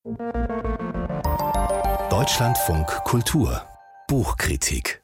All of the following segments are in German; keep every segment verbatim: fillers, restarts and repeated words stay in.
Deutschlandfunk Kultur Buchkritik.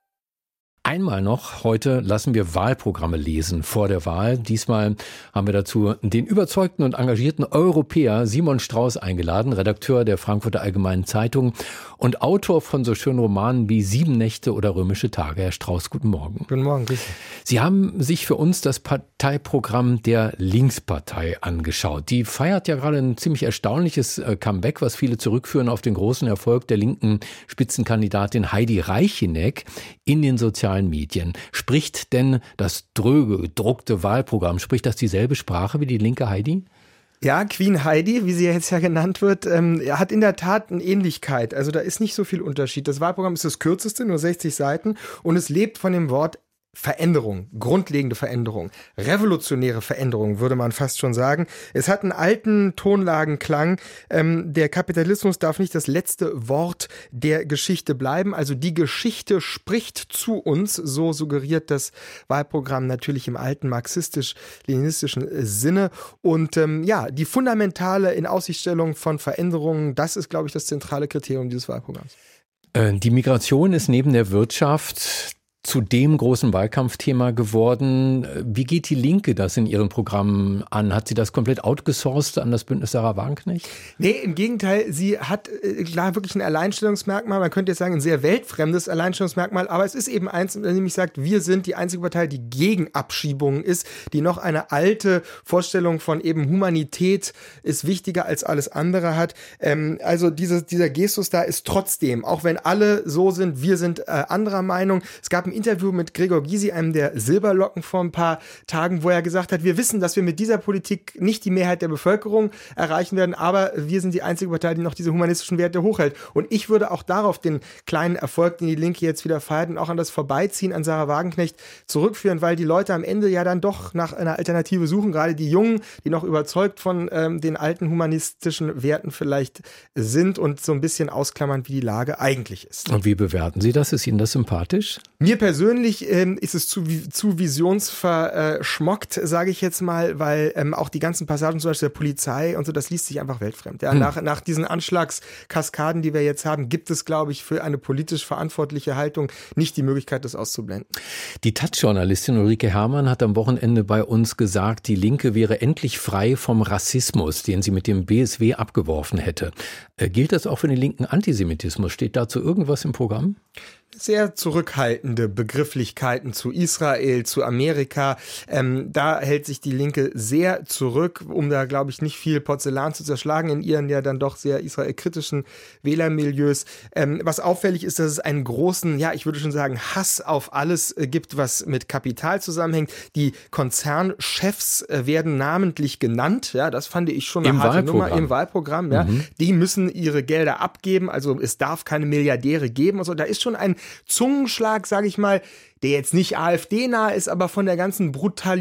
Einmal noch, heute lassen wir Wahlprogramme lesen vor der Wahl. Diesmal haben wir dazu den überzeugten und engagierten Europäer Simon Strauß eingeladen, Redakteur der Frankfurter Allgemeinen Zeitung und Autor von so schönen Romanen wie Sieben Nächte oder Römische Tage. Herr Strauß, guten Morgen. Guten Morgen, grüß Sie. Sie haben sich für uns das Parteiprogramm der Linkspartei angeschaut. Die feiert ja gerade ein ziemlich erstaunliches Comeback, was viele zurückführen auf den großen Erfolg der linken Spitzenkandidatin Heidi Reicheneck in den sozialen Medien. Spricht denn das dröge, gedruckte Wahlprogramm, spricht das dieselbe Sprache wie die linke Heidi? Ja, Queen Heidi, wie sie jetzt ja genannt wird, ähm, hat in der Tat eine Ähnlichkeit. Also da ist nicht so viel Unterschied. Das Wahlprogramm ist das kürzeste, nur sechzig Seiten, und es lebt von dem Wort Veränderung, grundlegende Veränderung, revolutionäre Veränderung, würde man fast schon sagen. Es hat einen alten Tonlagenklang. Ähm, der Kapitalismus darf nicht das letzte Wort der Geschichte bleiben. Also die Geschichte spricht zu uns, so suggeriert das Wahlprogramm natürlich im alten marxistisch-leninistischen Sinne. Und ähm, ja, die fundamentale Inaussichtstellung von Veränderungen, das ist, glaube ich, das zentrale Kriterium dieses Wahlprogramms. Äh, die Migration ist neben der Wirtschaft zu dem großen Wahlkampfthema geworden. Wie geht die Linke das in ihren Programmen an? Hat sie das komplett outgesourced an das Bündnis Sarah Wagenknecht? Nee, im Gegenteil, sie hat äh, klar wirklich ein Alleinstellungsmerkmal, man könnte jetzt sagen ein sehr weltfremdes Alleinstellungsmerkmal, aber es ist eben eins, nämlich sagt, wir sind die einzige Partei, die gegen Abschiebungen ist, die noch eine alte Vorstellung von eben Humanität ist wichtiger als alles andere hat. Ähm, also diese, dieser Gestus da ist trotzdem, auch wenn alle so sind, wir sind äh, anderer Meinung. Es gab ein Interview mit Gregor Gysi, einem der Silberlocken, vor ein paar Tagen, wo er gesagt hat, wir wissen, dass wir mit dieser Politik nicht die Mehrheit der Bevölkerung erreichen werden, aber wir sind die einzige Partei, die noch diese humanistischen Werte hochhält. Und ich würde auch darauf den kleinen Erfolg, den die Linke jetzt wieder feiert, und auch an das Vorbeiziehen an Sarah Wagenknecht zurückführen, weil die Leute am Ende ja dann doch nach einer Alternative suchen, gerade die Jungen, die noch überzeugt von ähm, den alten humanistischen Werten vielleicht sind und so ein bisschen ausklammern, wie die Lage eigentlich ist. Und wie bewerten Sie das? Ist Ihnen das sympathisch? Mir persönlich ähm, ist es zu, zu visionsverschmockt, sage ich jetzt mal, weil ähm, auch die ganzen Passagen zum Beispiel der Polizei und so, das liest sich einfach weltfremd. Ja, hm. nach, nach diesen Anschlagskaskaden, die wir jetzt haben, gibt es, glaube ich, für eine politisch verantwortliche Haltung nicht die Möglichkeit, das auszublenden. Die Taz-Journalistin Ulrike Herrmann hat am Wochenende bei uns gesagt, die Linke wäre endlich frei vom Rassismus, den sie mit dem B S W abgeworfen hätte. Äh, gilt das auch für den linken Antisemitismus? Steht dazu irgendwas im Programm? Sehr zurückhaltende Begrifflichkeiten zu Israel, zu Amerika. Ähm, da hält sich die Linke sehr zurück, um da, glaube ich, nicht viel Porzellan zu zerschlagen in ihren ja dann doch sehr israelkritischen Wählermilieus. Ähm, was auffällig ist, dass es einen großen, ja, ich würde schon sagen, Hass auf alles äh, gibt, was mit Kapital zusammenhängt. Die Konzernchefs äh, werden namentlich genannt. Ja, das fand ich schon eine Im harte Wahlprogramm. Nummer im Wahlprogramm. Ja. Mhm. Die müssen ihre Gelder abgeben, also es darf keine Milliardäre geben. Also da ist schon ein Zungenschlag, sage ich mal, der jetzt nicht AfD-nah ist, aber von der ganzen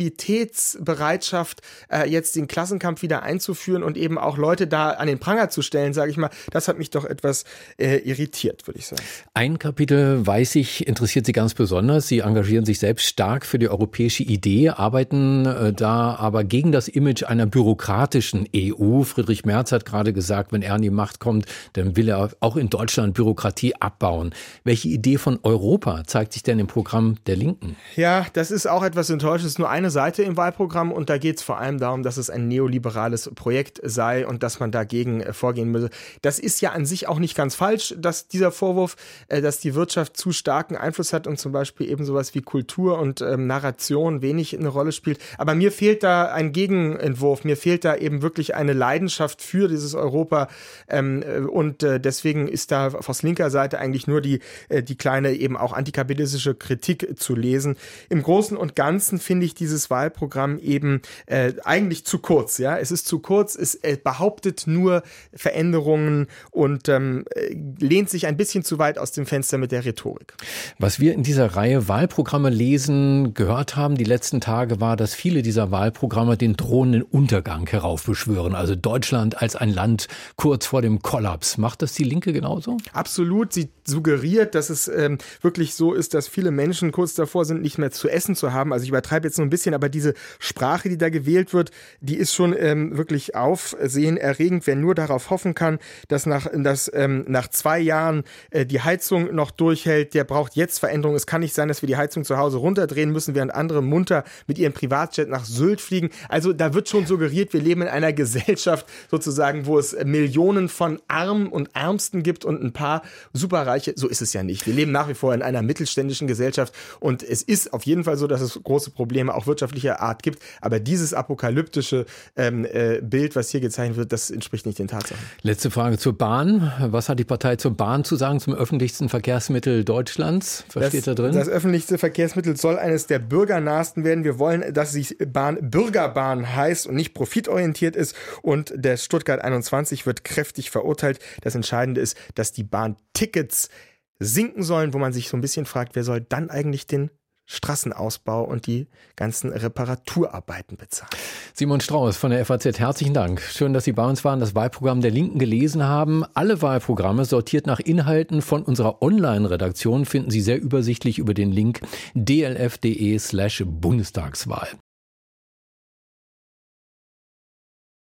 Brutalitätsbereitschaft, äh, jetzt den Klassenkampf wieder einzuführen und eben auch Leute da an den Pranger zu stellen, sage ich mal, das hat mich doch etwas äh, irritiert, würde ich sagen. Ein Kapitel, weiß ich, interessiert Sie ganz besonders. Sie engagieren sich selbst stark für die europäische Idee, arbeiten äh, da aber gegen das Image einer bürokratischen E U. Friedrich Merz hat gerade gesagt, wenn er an die Macht kommt, dann will er auch in Deutschland Bürokratie abbauen. Welche Idee von Europa zeigt sich denn im Programm der Linken? Ja, das ist auch etwas enttäuschend. Es ist nur eine Seite im Wahlprogramm und da geht es vor allem darum, dass es ein neoliberales Projekt sei und dass man dagegen äh, vorgehen müsse. Das ist ja an sich auch nicht ganz falsch, dass dieser Vorwurf, äh, dass die Wirtschaft zu starken Einfluss hat und zum Beispiel eben sowas wie Kultur und ähm, Narration wenig eine Rolle spielt. Aber mir fehlt da ein Gegenentwurf. Mir fehlt da eben wirklich eine Leidenschaft für dieses Europa ähm, und äh, deswegen ist da aus linker Seite eigentlich nur die, äh, die kleine eben auch antikapitalistische Kritik zu lesen. Im Großen und Ganzen finde ich dieses Wahlprogramm eben äh, eigentlich zu kurz. Ja, es ist zu kurz. Es äh, behauptet nur Veränderungen und ähm, lehnt sich ein bisschen zu weit aus dem Fenster mit der Rhetorik. Was wir in dieser Reihe Wahlprogramme lesen, gehört haben die letzten Tage, war, dass viele dieser Wahlprogramme den drohenden Untergang heraufbeschwören. Also Deutschland als ein Land kurz vor dem Kollaps. Macht das die Linke genauso? Absolut. Sie suggeriert, dass es ähm, wirklich so ist, dass viele Menschen Menschen kurz davor sind, nicht mehr zu essen zu haben. Also ich übertreibe jetzt nur ein bisschen, aber diese Sprache, die da gewählt wird, die ist schon ähm, wirklich aufsehenerregend. Wer nur darauf hoffen kann, dass nach, dass, ähm, nach zwei Jahren äh, die Heizung noch durchhält, der braucht jetzt Veränderungen. Es kann nicht sein, dass wir die Heizung zu Hause runterdrehen müssen, während andere munter mit ihrem Privatjet nach Sylt fliegen. Also da wird schon suggeriert, wir leben in einer Gesellschaft sozusagen, wo es Millionen von Armen und Ärmsten gibt und ein paar Superreiche. So ist es ja nicht. Wir leben nach wie vor in einer mittelständischen Gesellschaft und es ist auf jeden Fall so, dass es große Probleme auch wirtschaftlicher Art gibt. Aber dieses apokalyptische ähm, äh, Bild, was hier gezeichnet wird, das entspricht nicht den Tatsachen. Letzte Frage zur Bahn. Was hat die Partei zur Bahn zu sagen, zum öffentlichsten Verkehrsmittel Deutschlands? Was das, steht da drin? Das öffentlichste Verkehrsmittel soll eines der bürgernahesten werden. Wir wollen, dass sich Bahn Bürgerbahn heißt und nicht profitorientiert ist. Und der Stuttgart einundzwanzig wird kräftig verurteilt. Das Entscheidende ist, dass die Bahntickets sinken sollen, wo man sich so ein bisschen fragt, wer soll dann eigentlich den Straßenausbau und die ganzen Reparaturarbeiten bezahlen. Simon Strauß von der F A Z, herzlichen Dank. Schön, dass Sie bei uns waren, das Wahlprogramm der Linken gelesen haben. Alle Wahlprogramme sortiert nach Inhalten von unserer Online-Redaktion finden Sie sehr übersichtlich über den Link d l f punkt d e slash Bundestagswahl.